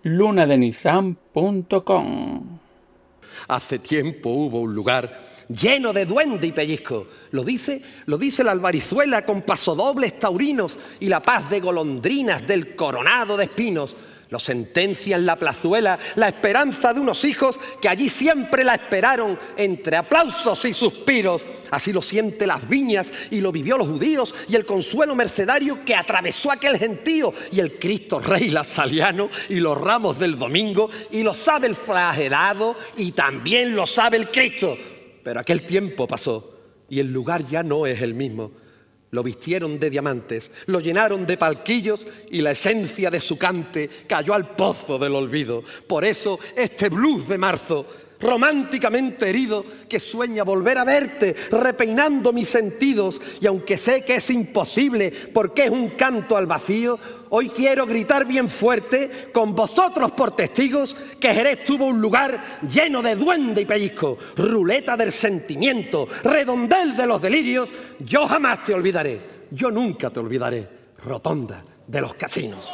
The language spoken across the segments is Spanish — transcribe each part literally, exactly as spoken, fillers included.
luna de nissan punto com. Hace tiempo hubo un lugar lleno de duende y pellizco. Lo dice, lo dice la albarizuela con pasodobles taurinos y la paz de golondrinas del coronado de espinos. Lo sentencia en la plazuela la esperanza de unos hijos que allí siempre la esperaron entre aplausos y suspiros. Así lo siente las viñas y lo vivió los judíos y el consuelo mercedario que atravesó aquel gentío y el Cristo Rey lazaliano y los ramos del domingo, y lo sabe el flagelado y también lo sabe el Cristo. Pero aquel tiempo pasó y el lugar ya no es el mismo. Lo vistieron de diamantes, lo llenaron de palquillos y la esencia de su cante cayó al pozo del olvido. Por eso este blues de marzo, románticamente herido, que sueña volver a verte, repeinando mis sentidos, y aunque sé que es imposible porque es un canto al vacío, hoy quiero gritar bien fuerte, con vosotros por testigos, que Jerez tuvo un lugar lleno de duende y pellizco, ruleta del sentimiento, redondel de los delirios. Yo jamás te olvidaré, yo nunca te olvidaré, rotonda de los casinos.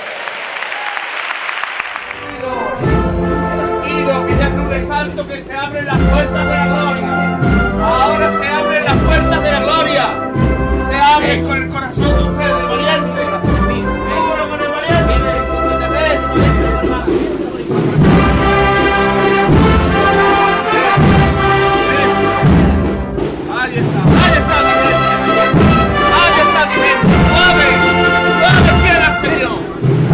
Que ya no resalto que se abren las puertas de la gloria. Ahora se abren las puertas de la gloria. Se abren con el corazón de ustedes, valiente. Uno con el valiente. Ahí está, ahí está mi gente. Ahí está mi gente. Suave, suave quiera, Señor.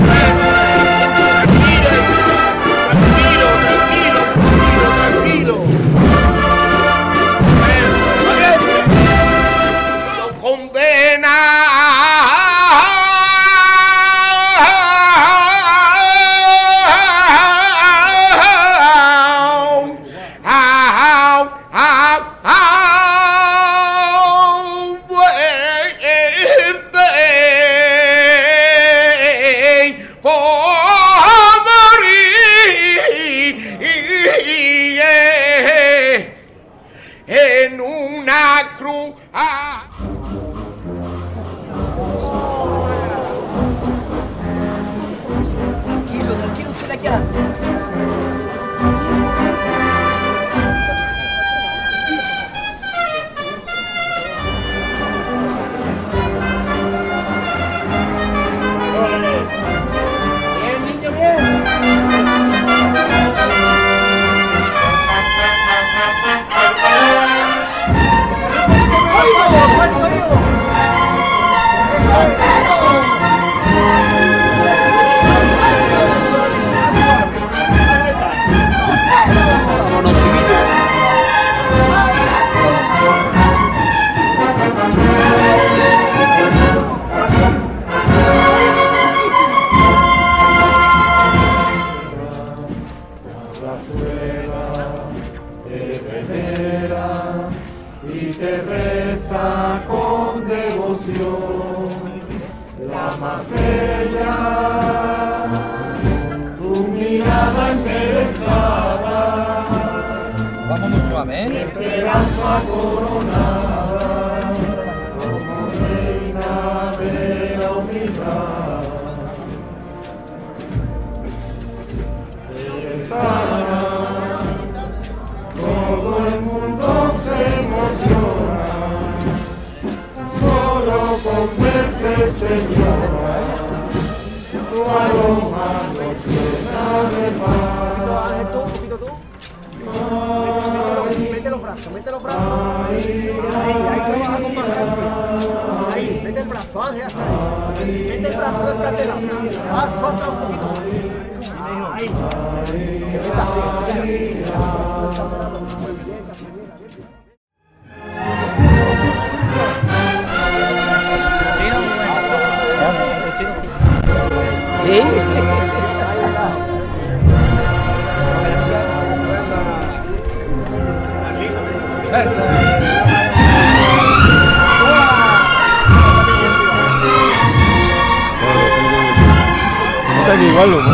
Igual, ¿no?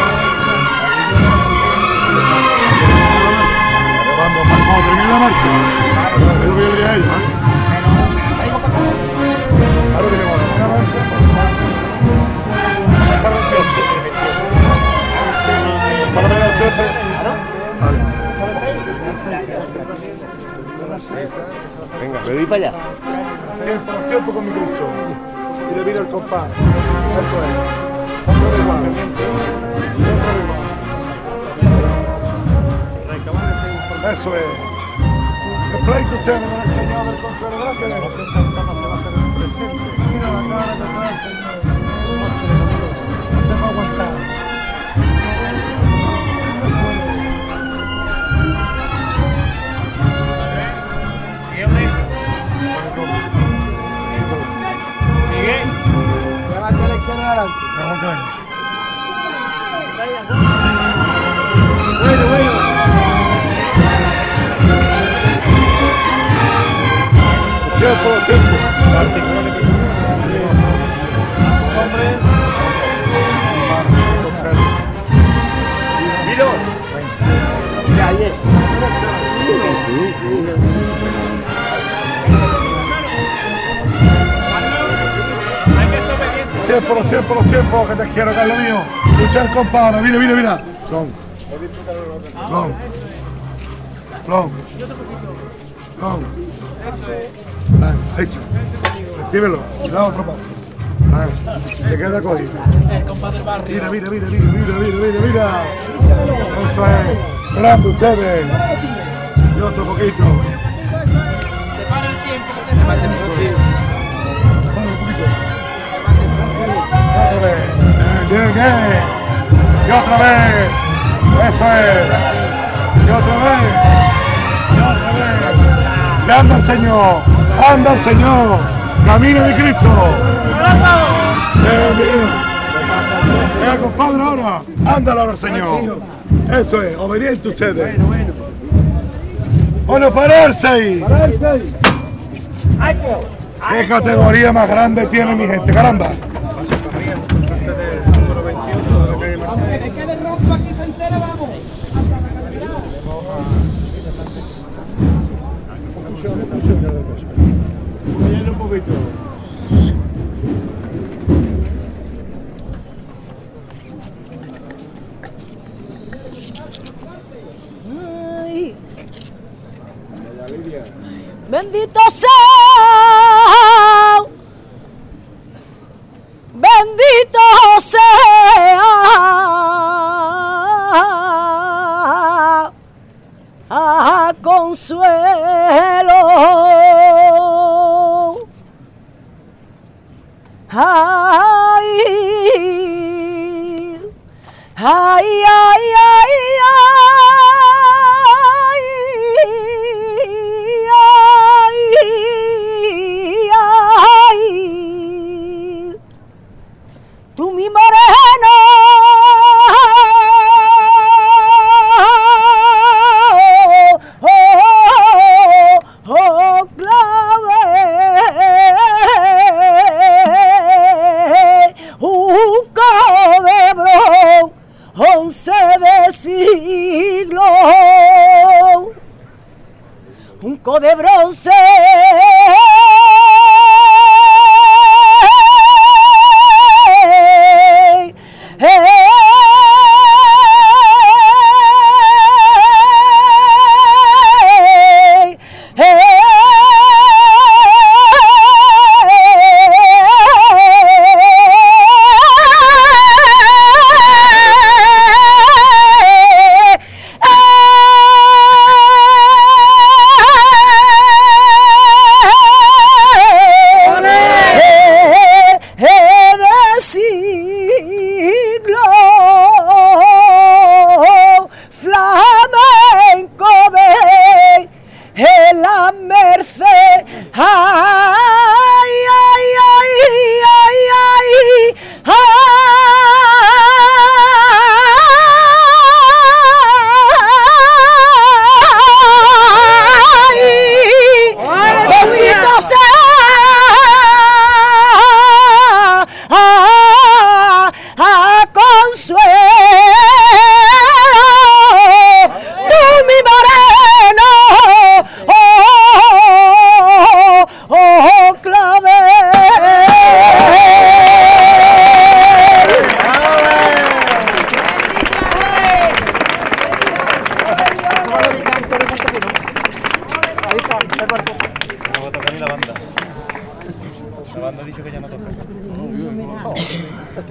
Cuando termine la marcha, es lo que yo diría a ellos, ¿eh? Claro que le vamos a una marcha. Venga, me voy para allá. Tiempo, tiempo con mi Cristo. Y le mira el compás. Eso es. Otro igual. Otro igual. Eso es. El pleito ustedes con el Señor del Consuelo Grande. Mira la cara que trae el Señor. No se va a aguantar. Eso es. Miguel. Levanta la izquierda adelante. Levanta. Bueno, bueno. Tiempo, tiempo. Hombre. Miro. Mira, ayer. Tiempo, los tiempos, los tiempos, que te quiero, Carlos mío. Luchar, compadre. Mira, mira, mira. Plon. Plon. Plon. Plon. Vale, ahí está. Recíbelo. Da otro paso. Vale. Se queda cogido. Mira, mira, mira, mira, mira, mira, mira, mira. Eso es. Grande ustedes. Y otro poquito. Separa el tiempo que se levante el tiempo. Vale, un poquito. Otra vez. Bien, bien, bien. Y otra vez. Eso es. Y otra vez. Y otra vez. Y anda el Señor. Anda el Señor. Camina mi Cristo. Bien, bien. Venga, compadre, ahora. Ándale ahora el Señor. Eso es. Obediente ustedes. Bueno, pararse ahí. ¿Qué categoría más grande tiene mi gente? Caramba. Un poquito. Ay. Bendito sea, bendito sea, a Consuelo. Ay, ay, ay, ay, ay, tú mi moreno, oh, oh, oh, clave, un codebrón, once de siglo, un co de bronce.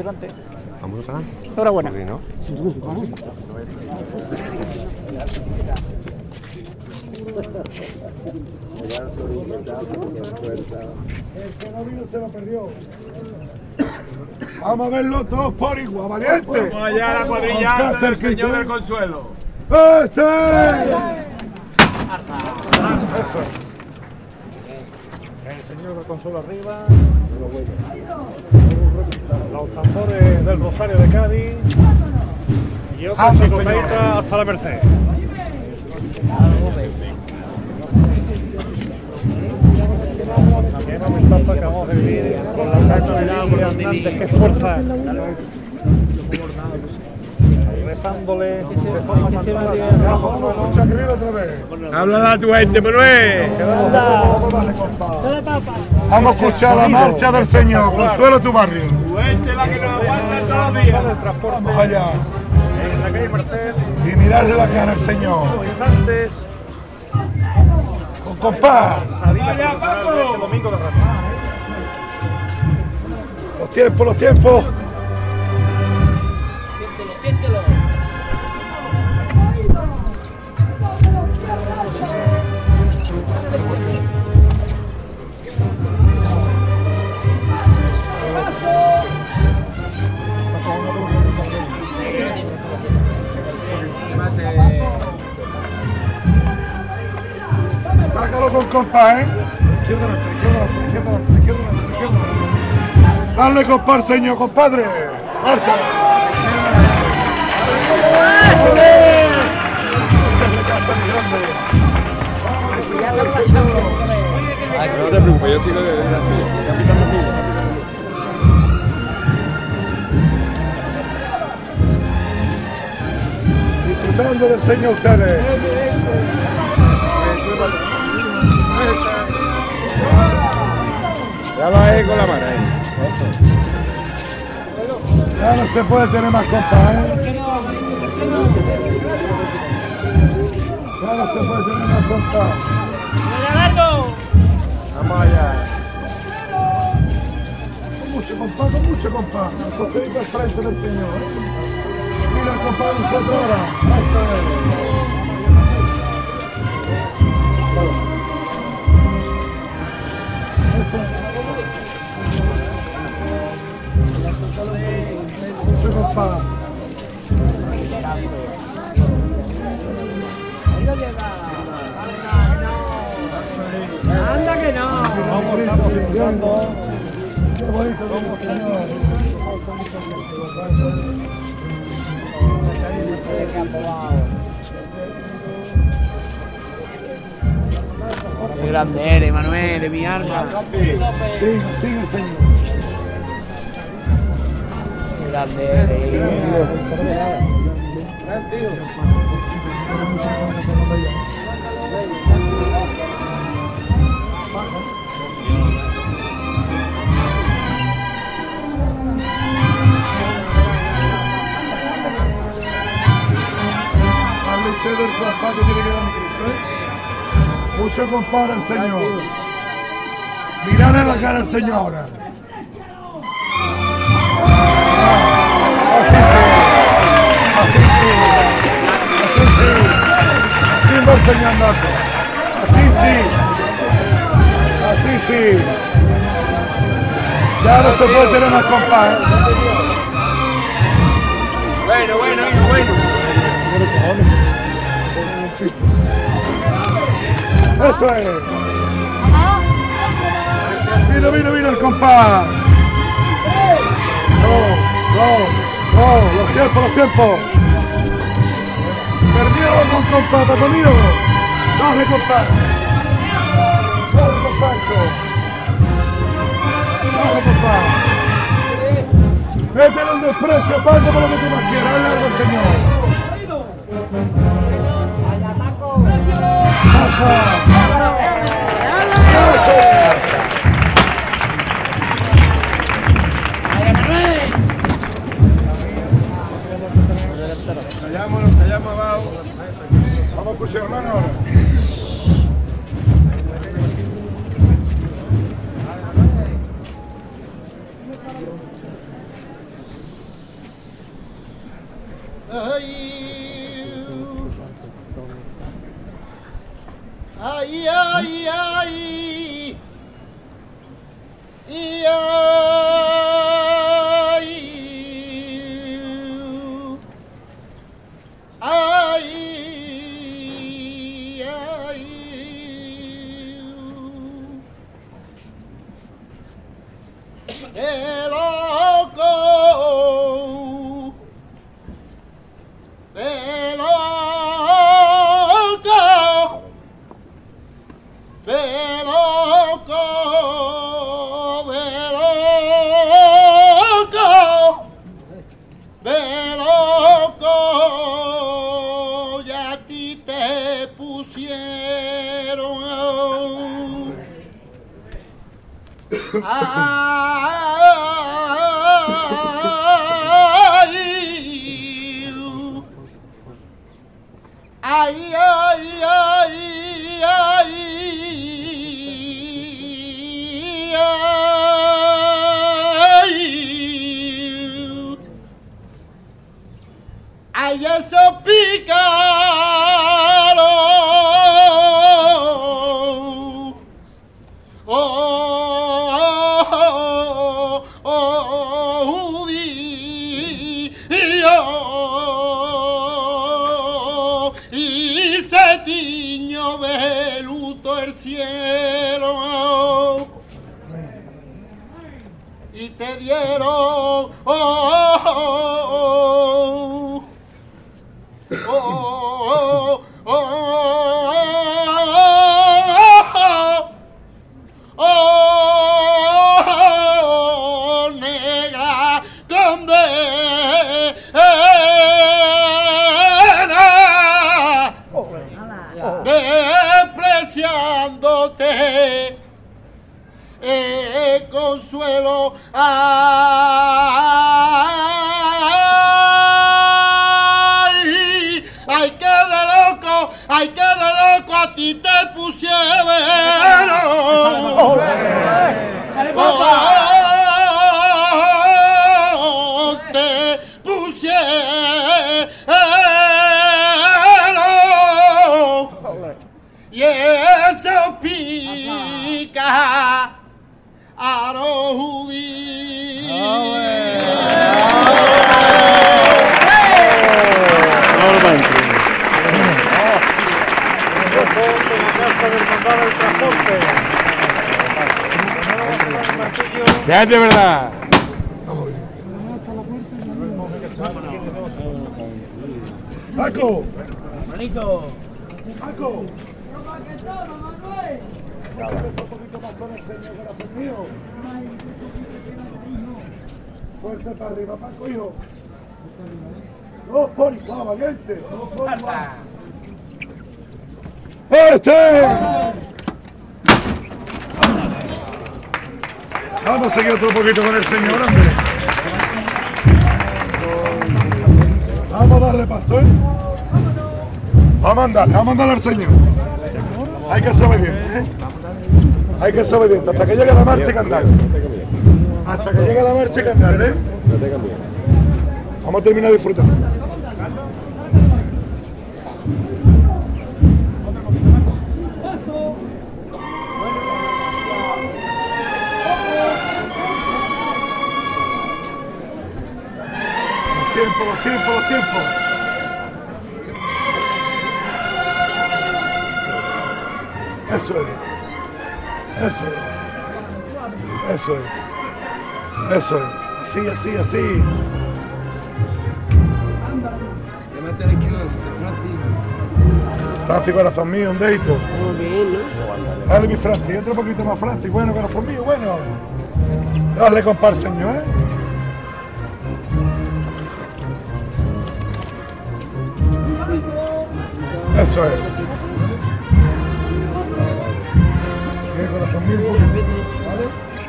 adelante. Vamos para adelante. Enhorabuena. ¿Por qué no? El que no vino se lo perdió. Vamos a verlo todos por igual, valiente. Vamos allá a la cuadrilla Con del Caster Señor Cristo. del Consuelo. ¡Este! Eso. El señor del consuelo arriba. Los tambores del Rosario de Cádiz. Y otra Anda, chicoteita señor. hasta la Merced. También la estatua que vamos a vivir con la Santa Virgen Hernández, que fuerza. Rezándole de forma magistral. Mucha que viene otra vez. Háblala a tu gente, Manuel. Vamos a escuchar la marcha del Señor. Consuelo tu barrio. Tu gente es la que nos aguanta todos los días. El transporte Vamos allá. en la calle Merced. Y mirarle la cara al Señor. Instantes. Con compás. Salida Vaya, cultural Paco. de este domingo de Ramos. Los tiempos, los tiempos. Siéntelo, siéntelo. Sácalo con compás, ¿eh? Izquierda, derecha, izquierda, derecha, izquierda, derecha, izquierda, derecha. Dale compás al Señor, compadre. Alza. No te preocupes, yo estoy capitán de Disfrutando del Señor ustedes. Ya lo hay con la mano ahí. Ya no se puede tener más compás, ¿eh? Ya no se puede tener más compás. Vamos allá. Con mucho compás, con mucho compás. Sostenito al frente del Señor, ¿eh? Mira el compás de nosotros ahora. Eso es. Mucho compás. Anda que no. Vamos, estamos disfrutando. Qué bonito como Señor. Qué grande eres, Manuel, de mi alma. Sigue, sigue, Señor. Qué grande eres. Dale usted el compás que tiene que dar Cristo, ¿eh? Mucho compás al Señor. Mirar en la cara al Señor ahora. Así sí. Así sí. Así va el Señor andando. Así sí. Así sí. Ya no se puede tener más compás, ¿eh? Bueno, bueno, hijo, bueno. Eso es. Mira, mira, mira el compás. No, no, no, los tiempos, los tiempos. Perdió con compás, Patonio. Dale compás. Dale compás. Dale compás. Métele un desprecio, Paco, por lo que tú más quieras. Dale algo al Señor. Callámonos, callamos abajo. Vamos a escuchar, hermano, ahora. Ay, ay, ay, y ay, ay, ay, de loco, de loco, de loco, de loco, de loco, ya a ti te pusieron. Ay, ay, ay, ay, ay, ay, esos pícaros, oh, oh, oh, oh, judío, y se tiñó de luto el cielo, y te dieron, oh, oh, oh, oh, oh, oh, oh, negra condena, despreciándote el consuelo. Ay, ay, que de loco, ay, que de loco a ti te pusieron. Oh, te pusieron. Y eso pica a los judíos. Ya es de verdad. Paco. Manito. Paco. Fuerte para arriba, Paco, hijo. Dos por igual, valiente. Dos por igual. ¡Este! Vamos a seguir otro poquito con el señor, hombre. Vamos a darle paso, ¿eh? Vamos a andar, vamos a andar al señor. Hay que ser obediente, ¿eh? Hay que ser obediente hasta que llegue la marcha y cantar. Hasta que llegue la marcha y cantar, ¿eh? Vamos a terminar de disfrutar. Los tiempos, los tiempos, los tiempos. Eso es. Eso es. Eso es. Eso es. Así, así, así. Levante la izquierda de Francis. Francis, corazón mío, un dedito. Muy bien, ¿no? Dale, mi Francis, otro poquito más, Francis. Bueno, corazón mío, bueno. Dale, compar, señor, ¿eh? Eso es. Bien, corazón mío, un poquito. ¿Vale?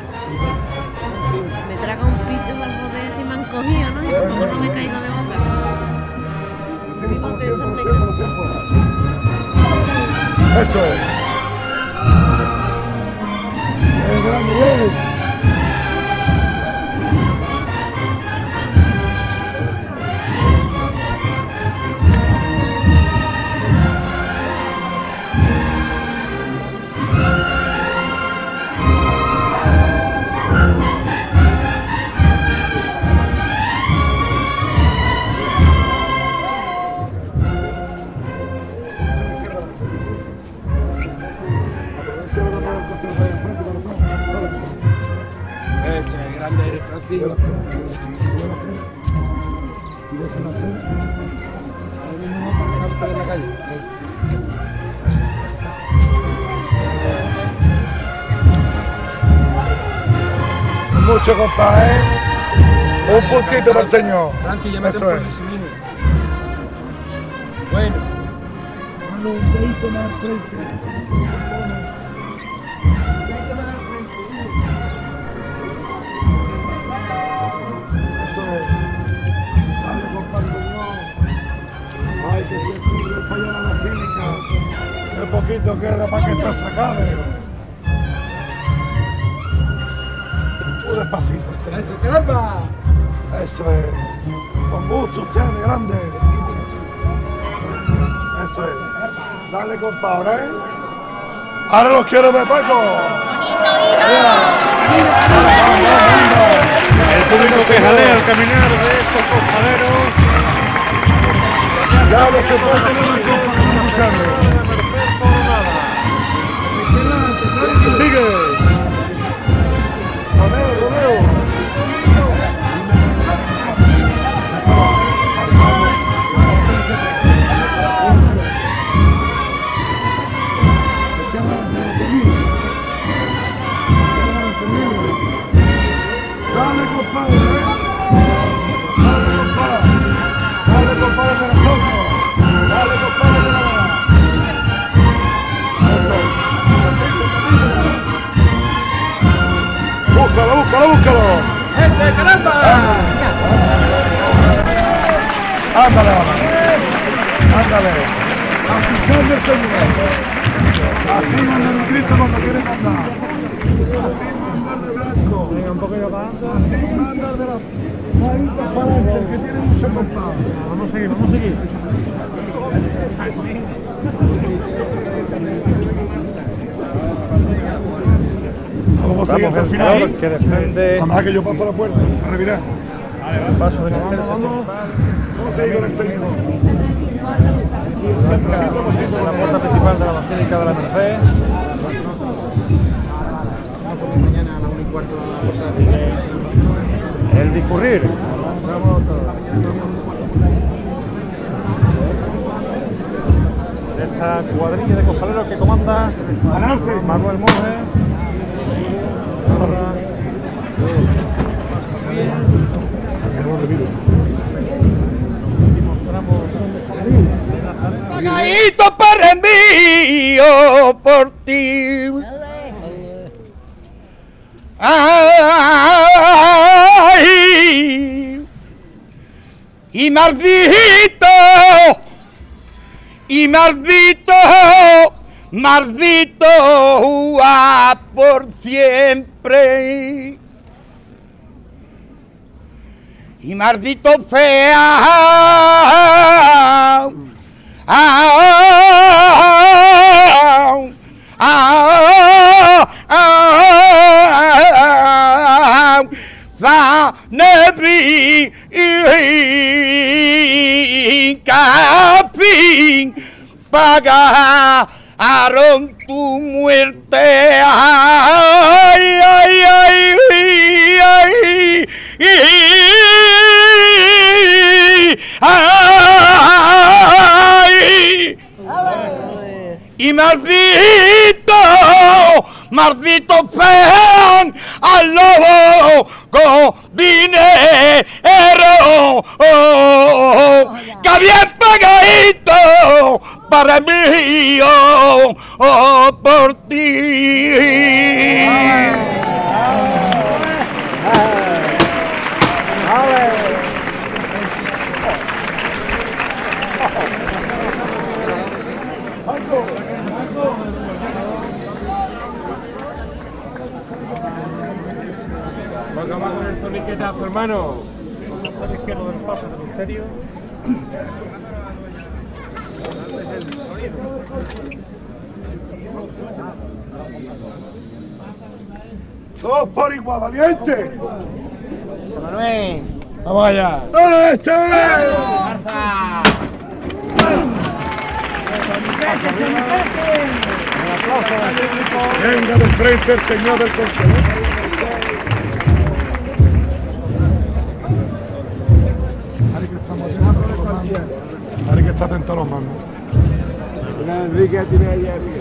Me traga un pito al poder y me han cogido, ¿no? Y por favor no me caigo de boca. Vivo de esa negra. Eso es. Bien, grande, bien. Mucho, compa, ¿eh? Un puntito para el señor. Francis, ya me Eso tengo es. por ese mismo. Bueno. Un dedito más al frente. Eso es. Dale, compa, el señor. Ay, que se cubre para allá la basílica. Qué poquito queda para que esto se acabe. Muy despacito, señor. ¡Eso, caramba! Eso es. Con gusto, ustedes, grande. Eso es. Dale, compadre. ¿eh? Ahora los quiero ver, Paco. El público que jalea al caminar de estos costaleros. Ya no se puede tener una copa para escucharle. Sigue, sigue. Romeo, Romeo. Dale, compadre. Dale, compadre. Dale, compadre, de nosotros. Dale, compadre, de la verdad. Eso. Búscalo, búscalo, búscalo. ¡Ese, caramba! Ándale, ándale. Achuchando el señor. Así mandan los Cristo cuando quieren andar. Así mandar de blanco. Venga, un poquito para adelante. Así mandar de la maritas para adelante, el que tiene mucho compás. Vamos a seguir, vamos a seguir. Vamos a seguir hasta el Vamos, final. que depende. Jamás que yo paso la puerta. A revirar. Paso de cachete. Vamos a seguir con el señor. Sí, pasito, pasito. La puerta principal de la Basílica de la Merced. El discurrir. Esta cuadrilla de costaleros que comanda Manuel Monge. Pagadito para envío por ti. Ay, y maldito, y maldito, maldito a por siempre. Y maldito sea, ah, ah, ah, ah, za nebri y capín pagaron tu muerte. Ay, ay, ay, ay, ay, ay, y maldito, maldito sean al lobo combinero, oh, que bien pagadito para mí, oh, oh, por ti. Vamos con el soniquetazo, hermano. Al izquierdo del paso del misterio. Es el sonido. Todos por igual, valiente. Manuel. Vamos allá. ¡Este! Venga de frente el señor del consuelo. Hay que estar atento a los mandos. Mira, Enrique tiene ahí arriba.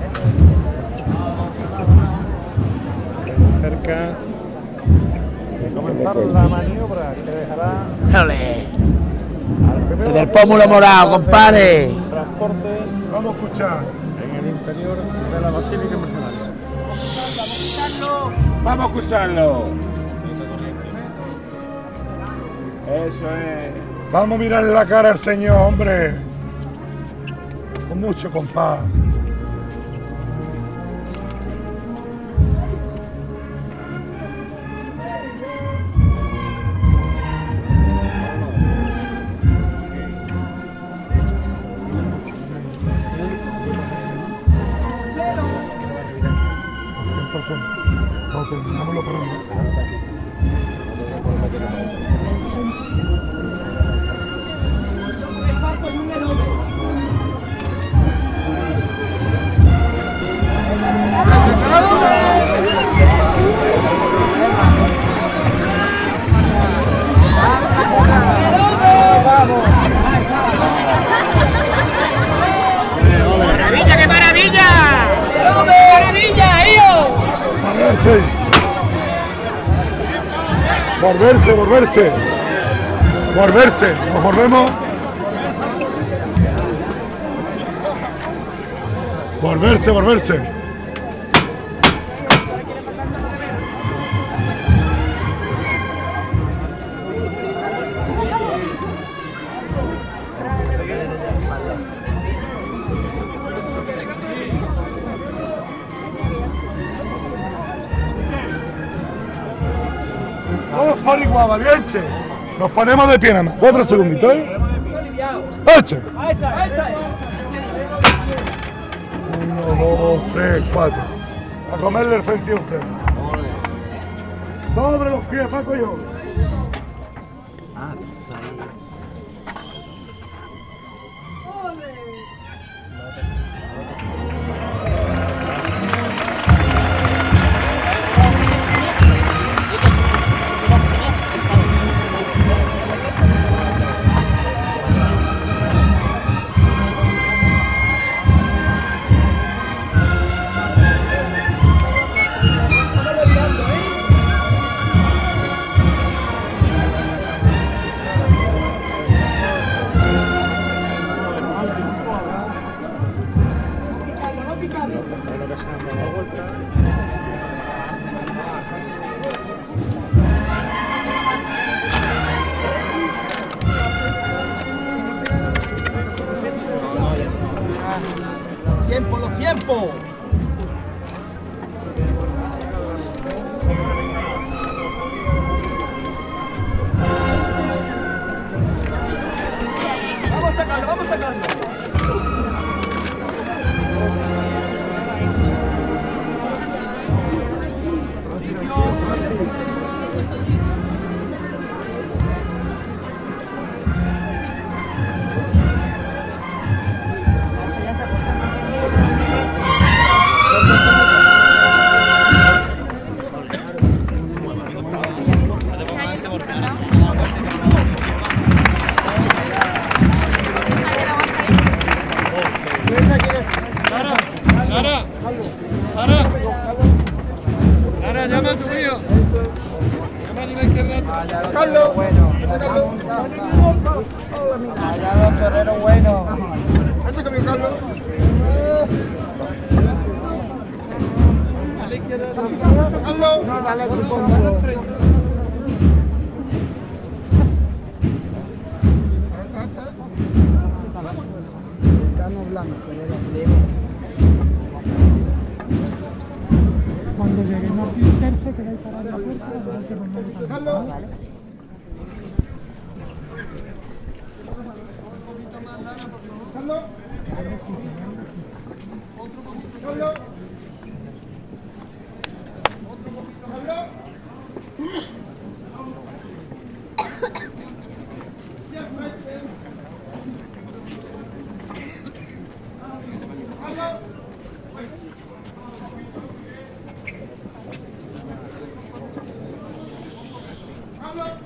Cerca de comenzar la maniobra que dejará ¡Ole! El del pómulo morado, compadre. transporte Vamos a escuchar. en el interior de la Basílica Mercenaria. ¡Vamos a escucharlo! Eso es. Vamos a mirarle la cara al Señor, hombre. Con mucho compás. No, terminámoslo por ahí. ¡Maravilla, qué maravilla! ¡Maravilla, hijo! Volverse. Volverse, volverse. Volverse. Nos volvemos. Volverse, volverse. Todos por igual, valiente. Nos ponemos de pie nada más. Cuatro segunditos, ¿eh? ¡Eche! Uno, dos, tres, cuatro. A comerle el frente a usted. Sobre los pies, Paco y yo. ¡Tiempo, los tiempos! Vamos a sacarlo, vamos a sacarlo. Llama a tu hijo. Llama a la izquierda. Carlos. Bueno. Allá los torreros buenos. Este conmigo, Carlos. A la izquierda. Carlos. No, dale su combo. Carlos Blanco, de los pliegos. Cuando lleguemos aquí un tercio, que vais para la puerta, hay que ponerlo también. ¿Vale? Carlos. Otro poquito. Carlos. Otro poquito. Carlos. Ya frente. Carlos. Carlos.